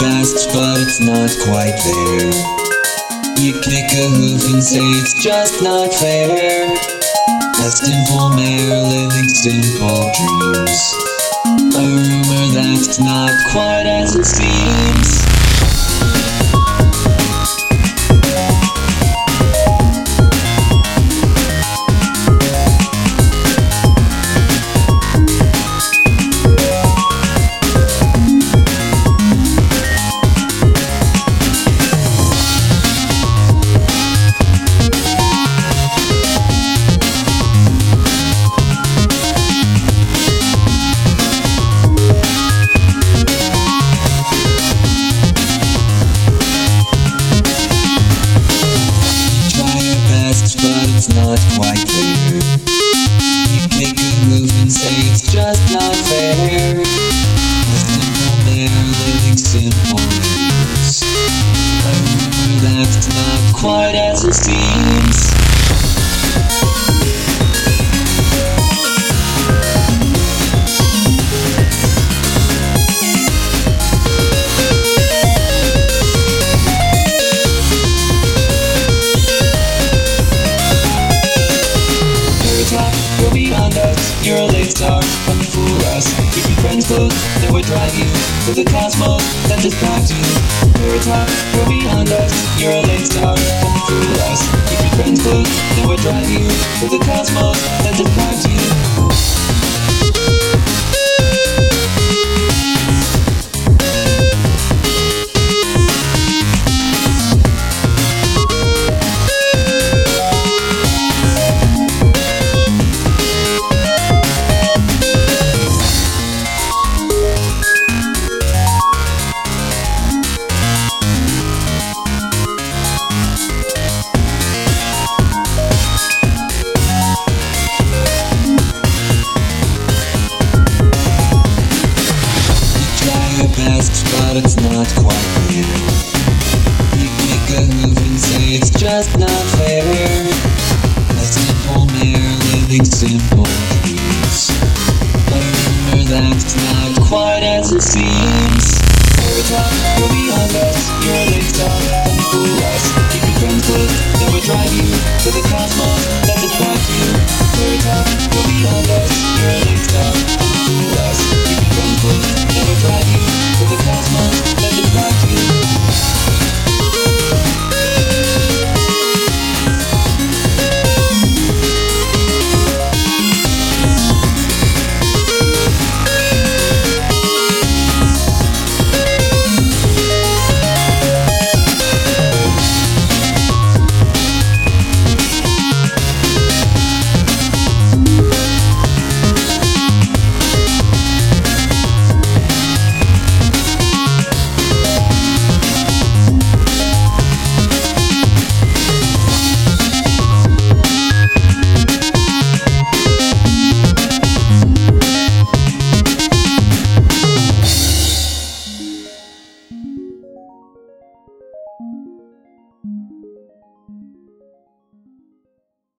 best, but it's not quite there. You kick a hoof and say it's just not fair. A simple mare living simple dreams. A rumor that's not quite as it seems. But it's not quite there. You kick a move and say it's just not fair. A simple mare living simple dreams. A rumor that's not quite as it seems. You're beyond us, you're a late star, come and fool us. Keep your friends close, that would drive you to the cosmos, that just drives you. You're a top, you're beyond us, you're a late star, come and fool us. Keep your friends close, that would drive you to the cosmos, that just drives you. Best, but it's not quite there. You kick a move and say it's just not fair. A simple mare living simple dreams. A rumor that's not quite as it seems. You're a top, you're beyond us, you're a late star, come and fool us. Keep your friends close, that would drive you to the cosmos, that just drives you. You're a top, you're beyond us.